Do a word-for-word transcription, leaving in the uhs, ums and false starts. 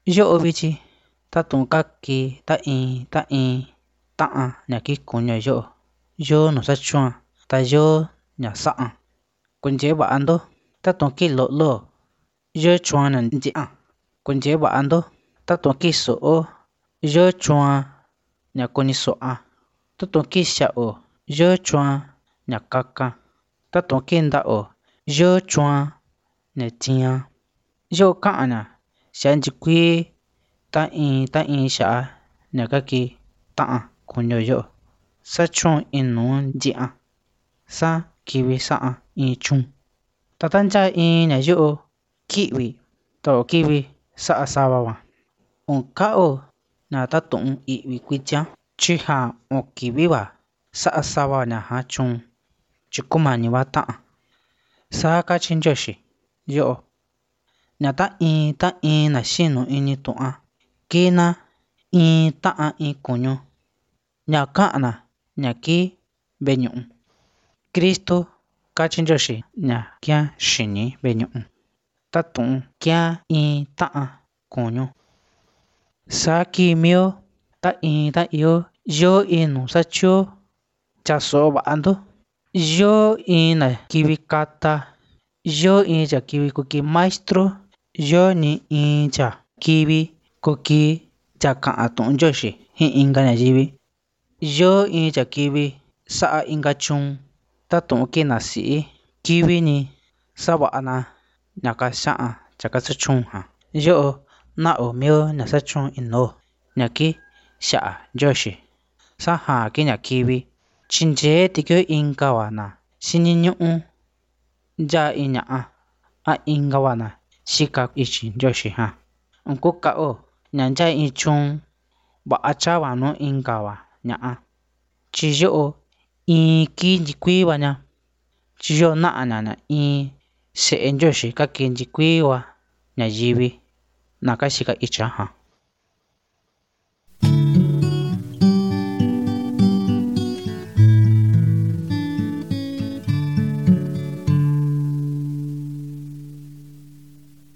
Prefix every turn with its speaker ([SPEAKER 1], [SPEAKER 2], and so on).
[SPEAKER 1] Yo'o vichi tatun kaki ta in ta in ta'an ñaki kuñu yo'o yoo nu sachuan ta yoo ña sa'an kunchee va'a ndo tatun ki lo'lo yoo chuan na ntia'an kunchee va'a ndo tatun ki so'o yoo chuan ña kuni so'an tatun ki xa'o yoo chuan ña kakan tatun ki nda'o yoo chuan ña tian yoo ka'an na xa nyikuii ta in ta in xa'a ña kaki ta'an kuñu yo'o sachun in nuu ntia'an sa kivi sa'an in chun ta tancha in ña yo'o ki'vi to'o kivi sa'a sava va unka'o na tatu'un i'vi kuitia chija uu kivi va sa'a sava ñaja chun chi kumani va ta'an saa kachi Ndyoxi yo'o ña ta in ta in na xinu ini tu'an kii na in ta'an in kuñu ña ka'an na ña kii ve'e ñu'un Cristo kachi Ndyoxi ña kian xini ve'e ñu'un tatu'un kian in ta'an kuñu saa kii mio ta in ta io yoo in nu sachio chaso'o va'a ndo yoo in na kivi kata yoo in cha kivi kuki maestro yoo ni in cha kivi kuki cha ka'an tu'un Ndyoxi jin inka ñayivi yoo in cha kivi sa'a inka chun tatu'un ki na si'i kivi ni sava'a na ñaka xa'an chaka sachun jan yo'o na'o mio ña sachun inoo ña ki xa'a Ndyoxi sa jan ki ña kivi chinchee tikio inka va na xiniñu'u yaa in ña'a a inka va na xika ichi Ndyoxi jan unkuka'o ña yaa in chun va'a chava nu inka va ña'a chi yo'o in kii nyikuii va ña chi yoo na'a ña ña in se'e Ndyoxi kaki nyikuii va ñayivi na kaxika icha jan